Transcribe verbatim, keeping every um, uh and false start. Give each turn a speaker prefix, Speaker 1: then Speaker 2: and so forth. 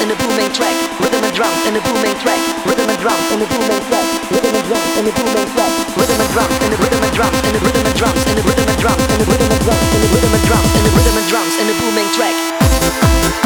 Speaker 1: in a booming track, rhythm and drums in a booming track, rhythm and drums in a booming track, rhythm and drums in a booming track, rhythm and drums in a rhythm and drums in a rhythm and drums in a rhythm and drums in a rhythm and drums in a rhythm and drums in a rhythm and drums in a booming track.